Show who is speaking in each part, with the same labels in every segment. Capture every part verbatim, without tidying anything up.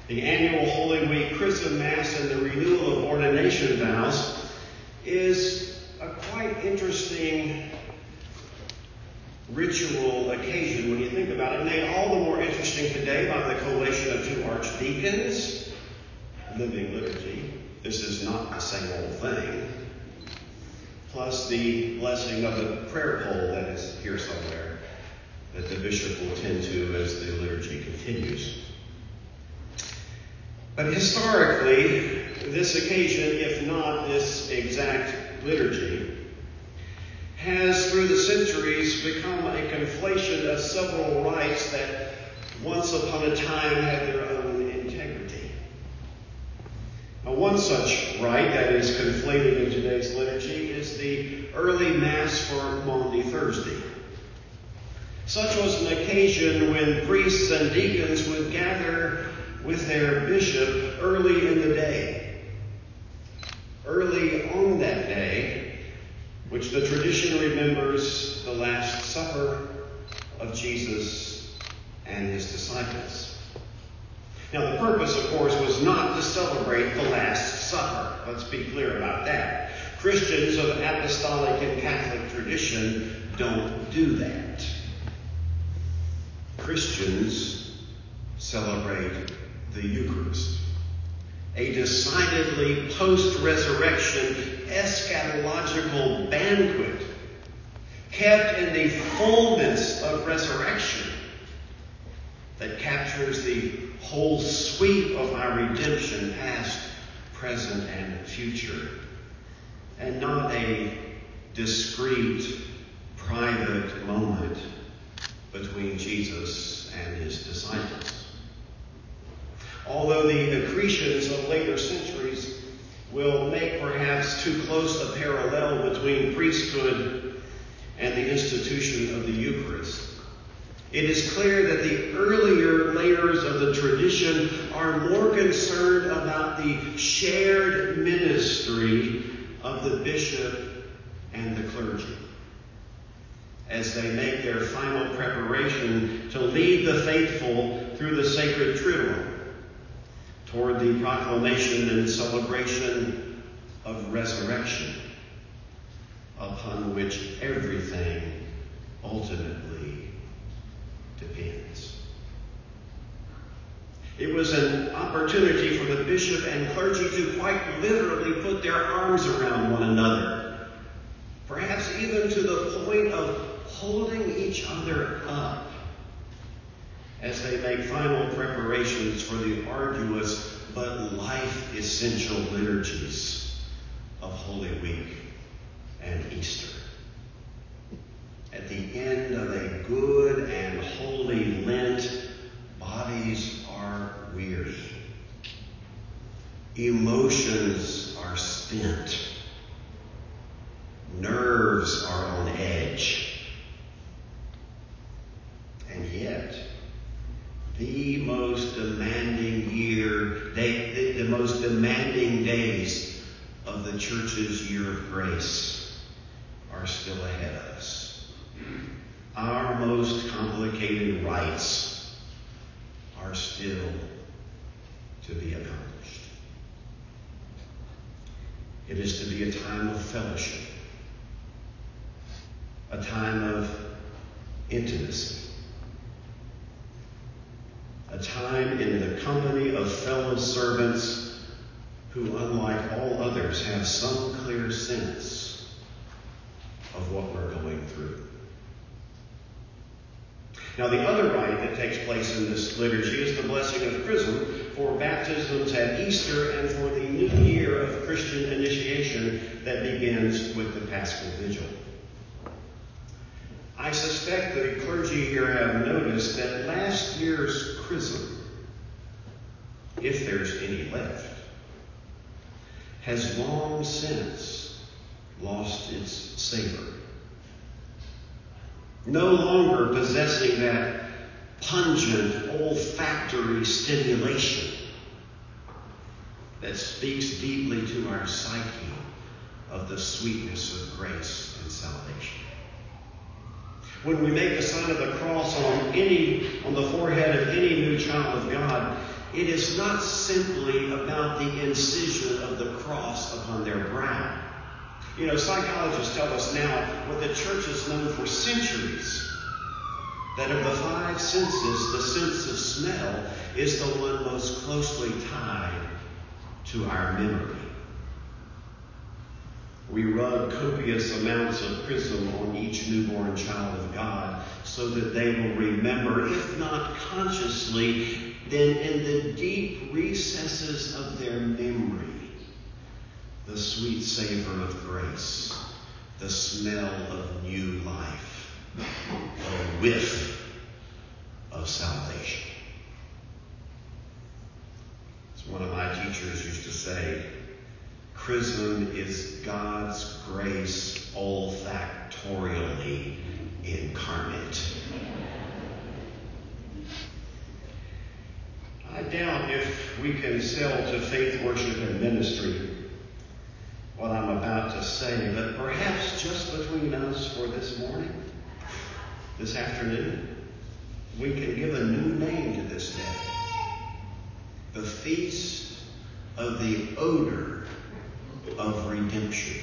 Speaker 1: The annual Holy Week Chrism Mass and the renewal of ordination vows is a quite interesting ritual occasion when you think about it, made all the more interesting today by the collation of two archdeacons. Living liturgy. This is not the same old thing. Plus the blessing of the prayer pole that is here somewhere that the bishop will tend to as the liturgy continues. But historically, this occasion, if not this exact liturgy, has through the centuries become a conflation of several rites that once upon a time had their own integrity. Now, one such rite that is conflated in today's liturgy is the early Mass for Maundy Thursday. Such was an occasion when priests and deacons would gather with their bishop early in the day. Early on that day, which the tradition remembers the Last Supper of Jesus and his disciples. Now, the purpose, of course, was not to celebrate the Last Supper. Let's be clear about that. Christians of apostolic and Catholic tradition don't do that. Christians celebrate the Eucharist, a decidedly post-resurrection eschatological banquet kept in the fullness of resurrection that captures the whole sweep of our redemption, past, present, and future, and not a discrete, private moment between Jesus and his disciples. Although the accretions of later centuries will make perhaps too close a parallel between priesthood and the institution of the Eucharist, it is clear that the earlier layers of the tradition are more concerned about the shared ministry of the bishop and the clergy as they make their final preparation to lead the faithful through the sacred Triduum toward the proclamation and celebration of resurrection, upon which everything ultimately depends. It was an opportunity for the bishop and clergy to quite literally put their arms around one another, perhaps even to the point of holding each other up as they make final preparations for the arduous but life-essential liturgies of Holy Week and Easter. At the end of a good and holy Lent, bodies are weary. Emotions are spent. Nerves are on edge. And yet, the most demanding year, they, the, the most demanding days of the church's year of grace are still ahead of us. Our most complicated rites are still to be accomplished. It is to be a time of fellowship, a time of intimacy, a time in the company of fellow servants who, unlike all others, have some clear sense of what we're going through. Now, the other rite that takes place in this liturgy is the blessing of chrism for baptisms at Easter and for the new year of Christian initiation that begins with the Paschal Vigil. I suspect the clergy here have noticed that last year's chrism, if there's any left, has long since lost its savor. No longer possessing that pungent, olfactory stimulation that speaks deeply to our psyche of the sweetness of grace and salvation. When we make the sign of the cross on any on the forehead of any new child of God, it is not simply about the incision of the cross upon their brow. You know, psychologists tell us now what the church has known for centuries, that of the five senses, the sense of smell is the one most closely tied to our memory. We rub copious amounts of chrism on each newborn child of God so that they will remember, if not consciously, then in the deep recesses of their memory, the sweet savor of grace, the smell of new life, a whiff of salvation. As one of my teachers used to say, chrism is God's grace olfactorially incarnate. I doubt if we can sell to faith, worship, and ministry what I'm about to say, but perhaps just between us for this morning, this afternoon, we can give a new name to this day. The Feast of the Odor of Redemption.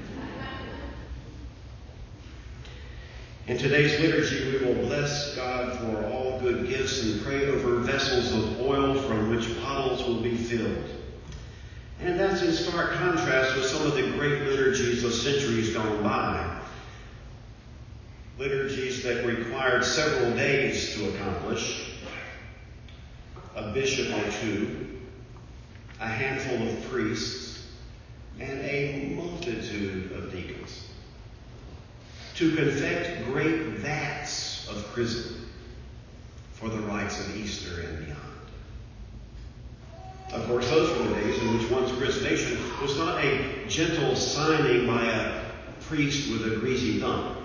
Speaker 1: In today's liturgy, we will bless God for all good gifts and pray over vessels of oil from which bottles will be filled. And that's in stark contrast with some of the great liturgies of centuries gone by. Liturgies that required several days to accomplish, a bishop or two, a handful of priests, and a multitude of deacons to confect great vats of chrism for the rites of Easter and beyond. Of course, those were the days in which one's chrismation was not a gentle signing by a priest with a greasy thumb,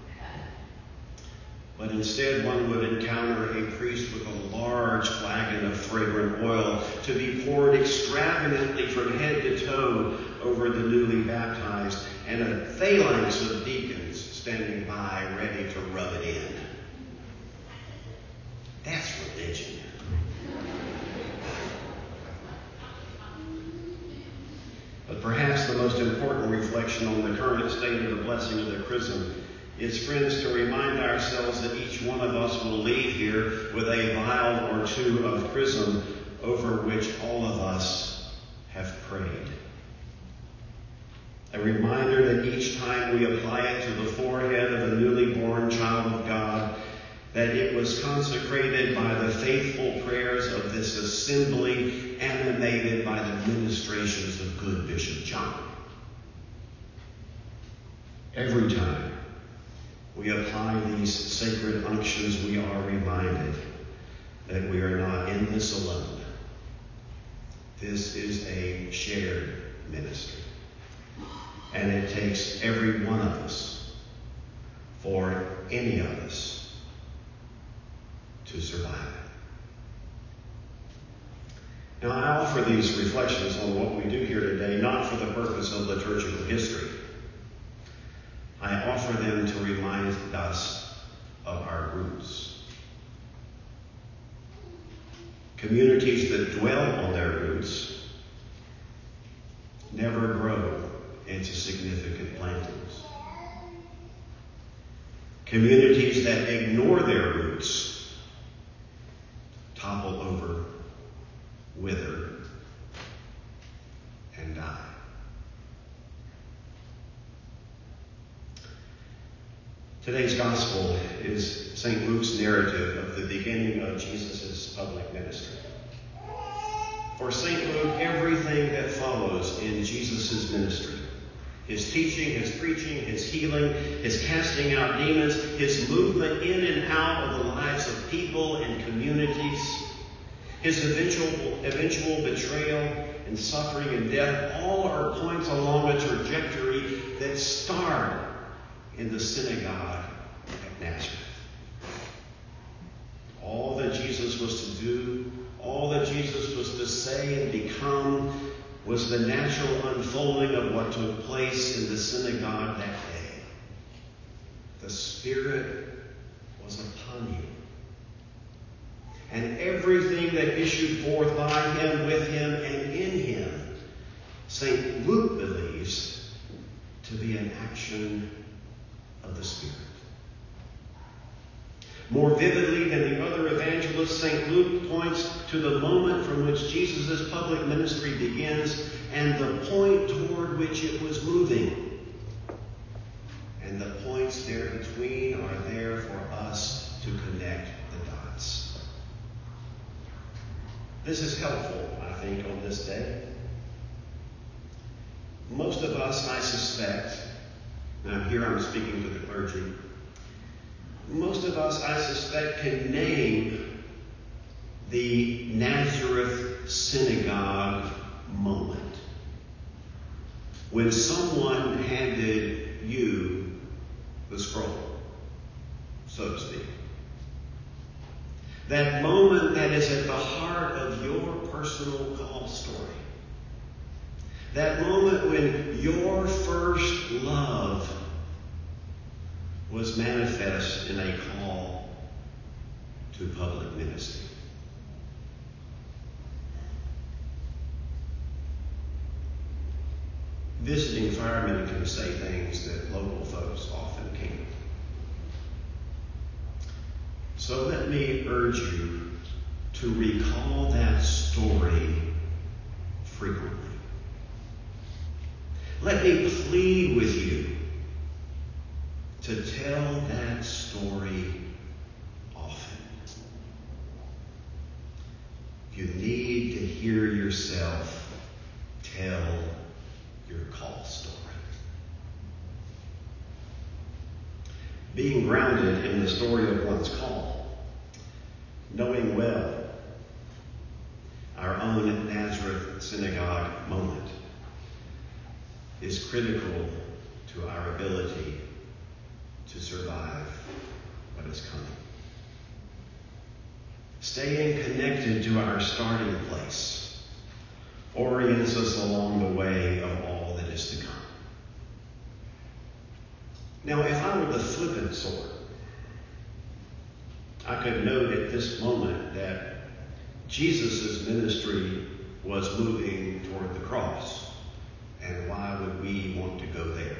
Speaker 1: but instead one would encounter a priest with a large flagon of fragrant oil to be poured extravagantly from head to toe over the newly baptized, and a phalanx of deacons standing by ready to rub it in. That's religion. But perhaps the most important reflection on the current state of the blessing of the chrism is, friends, to remind ourselves that each one of us will leave here with a vial or two of chrism over which all of us have prayed. A reminder that each time we apply it to the forehead of a newly born child of God, that it was consecrated by the faithful prayers of this assembly, animated by the ministrations of good Bishop John. Every time we apply these sacred unctions, we are reminded that we are not in this alone. This is a shared ministry. And it takes every one of us, for any of us, to survive it. Now, I offer these reflections on what we do here today, not for the purpose of liturgical history. I offer them to remind us of our roots. Communities that dwell on their roots never grow into significant plantings. Communities that ignore their roots topple over, wither, and die. Today's gospel is Saint Luke's narrative of the beginning of Jesus' public ministry. For Saint Luke, everything that follows in Jesus' ministry, his teaching, his preaching, his healing, his casting out demons, his movement in and out of the lives of people and communities, his eventual, eventual betrayal and suffering and death, all are points along a trajectory that start in the synagogue at Nazareth. All that Jesus was to do, all that Jesus was to say and become, was the natural unfolding of what took place in the synagogue that day. The Spirit was upon him. and everything that issued forth by him, with him, and in him, Saint Luke believes to be an action of the Spirit. More vividly than the other evangelists, Saint Luke points to the moment from which Jesus' public ministry begins and the point toward which it was moving. And the points there between are there for us to connect the dots. This is helpful, I think, on this day. Most of us, I suspect, now here I'm speaking to the clergy, most of us, I suspect, can name the Nazareth synagogue moment when someone handed you the scroll, so to speak. That moment that is at the heart of your personal call story. That moment when your first love was manifest in a call to public ministry. Visiting firemen can say things that local folks often can't. So let me urge you to recall that story frequently. Let me plead with you to tell that story often. You need to hear yourself tell your call story. Being grounded in the story of one's call, knowing well our own Nazareth synagogue moment, is critical to our ability to survive what is coming. Staying connected to our starting place orients us along the way of all that is to come. Now, if I were the flippant sort, I could note at this moment that Jesus' ministry was moving toward the cross. And why would we want to go there?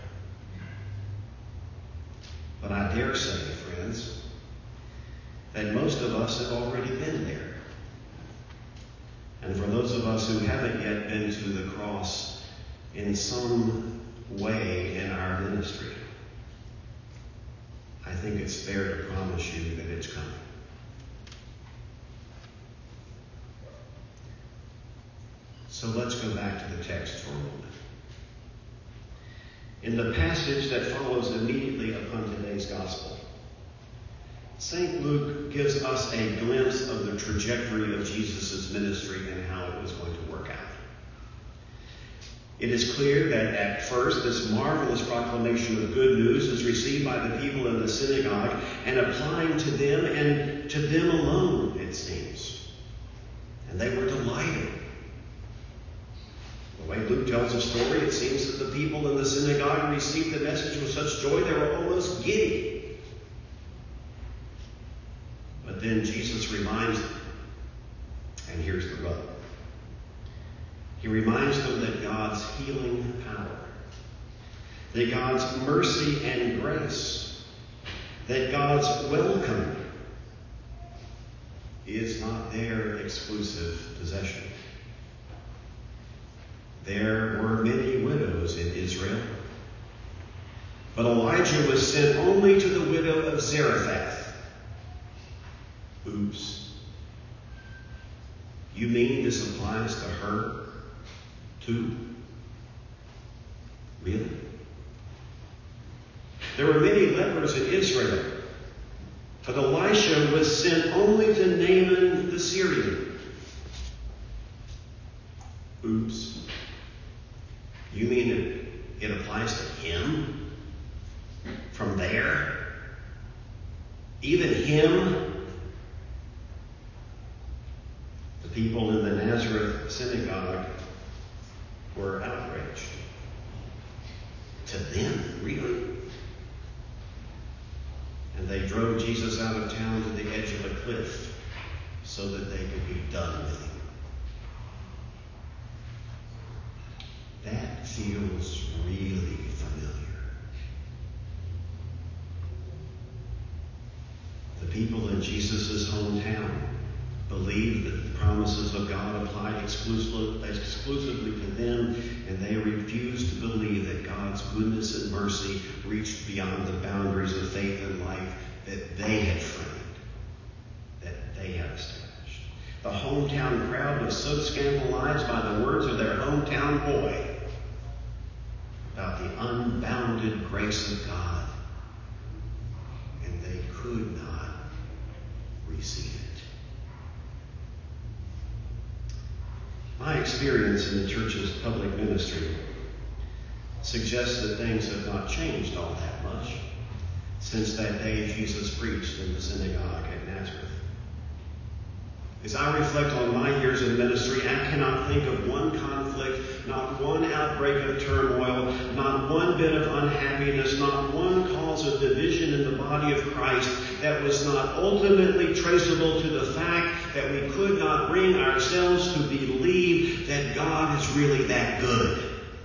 Speaker 1: But I dare say, friends, that most of us have already been there. And for those of us who haven't yet been to the cross in some way in our ministry, I think it's fair to promise you that it's coming. So let's go back to the text for a moment. In the passage that follows immediately upon today's gospel, Saint Luke gives us a glimpse of the trajectory of Jesus' ministry and how it was going to work out. It is clear that at first this marvelous proclamation of good news is received by the people in the synagogue and applying to them and to them alone, it seems. And they were delighted. The way Luke tells the story, it seems that the people in the synagogue received the message with such joy they were almost giddy. But then Jesus reminds them, and here's the rub. He reminds them that God's healing power, that God's mercy and grace, that God's welcome is not their exclusive possession. There were many widows in Israel, but Elijah was sent only to the widow of Zarephath. Oops. You mean this applies to her too? Really? There were many lepers in Israel, but Elisha was sent only to Naaman the Syrian. Oops. You mean it, it applies to him? From there? Even him? The people in the Nazareth synagogue were outraged. To them? Really? And they drove Jesus out of town to the edge of a cliff so that they could be done with him. That feels really familiar. The people in Jesus' hometown believed that the promises of God applied exclusively, exclusively to them, and they refused to believe that God's goodness and mercy reached beyond the boundaries of faith and life that they had framed, that they had established. The hometown crowd was so scandalized by the words of their hometown boy about the unbounded grace of God, and they could not receive it. My experience in the church's public ministry suggests that things have not changed all that much since that day Jesus preached in the synagogue at Nazareth. As I reflect on my years in ministry, I cannot think of one conflict, not one outbreak of turmoil, not one bit of unhappiness, not one cause of division in the body of Christ that was not ultimately traceable to the fact that we could not bring ourselves to believe that God is really that good.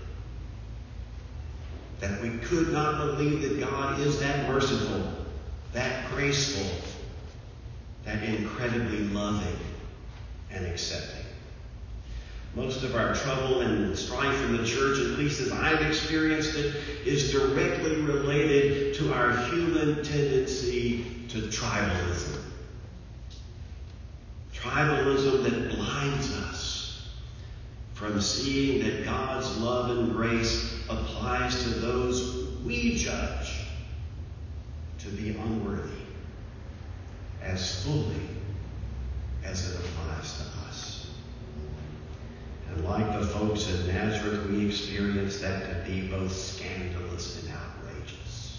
Speaker 1: That we could not believe that God is that merciful, that graceful, that incredibly loving and accepting. Most of our trouble and strife in the church, at least as I've experienced it, is directly related to our human tendency to tribalism. Tribalism that blinds us from seeing that God's love and grace applies to those we judge to be unworthy as fully as it applies to us. And like the folks in Nazareth, we experience that to be both scandalous and outrageous.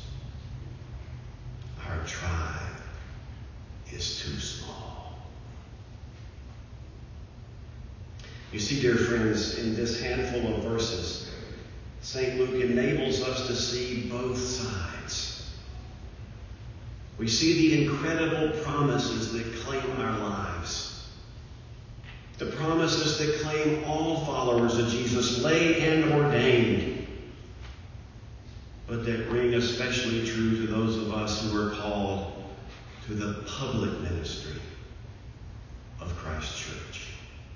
Speaker 1: Our tribe is too small. You see, dear friends, in this handful of verses, Saint Luke enables us to see both sides. We see the incredible promises that claim our lives. The promises that claim all followers of Jesus, lay and ordained, but that ring especially true to those of us who are called to the public ministry of Christ's church.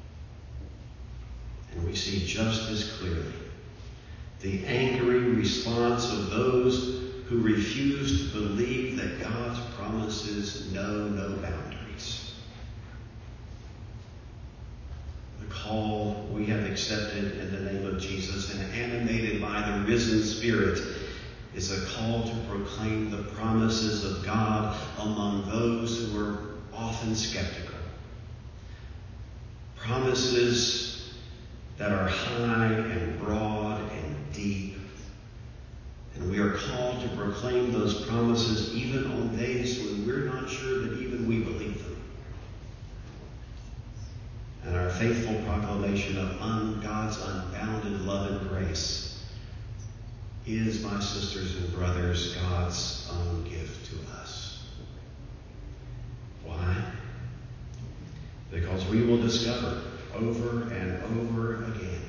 Speaker 1: And we see just as clearly the angry response of those who refuse to believe that God's promises know no boundaries. The call we have accepted in the name of Jesus and animated by the risen Spirit is a call to proclaim the promises of God among those who are often skeptical. Promises that are high and broad and deep. And we are called to proclaim those promises even on days when we're not sure that even we believe them. And our faithful proclamation of un- God's unbounded love and grace is, my sisters and brothers, God's own gift to us. Why? Because we will discover over and over again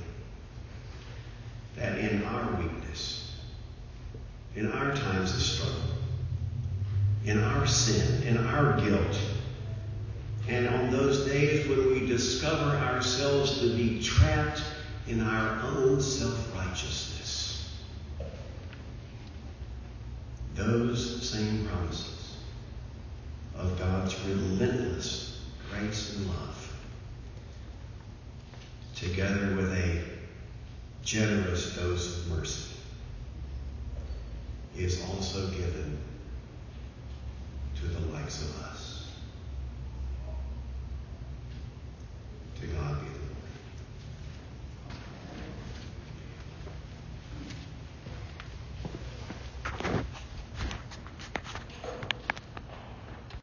Speaker 1: that in our weakness, in our times of struggle, in our sin, in our guilt, and on those days when we discover ourselves to be trapped in our own self-righteousness, those same promises of God's relentless grace and love, together with a generous dose of mercy, is also given to the likes of us.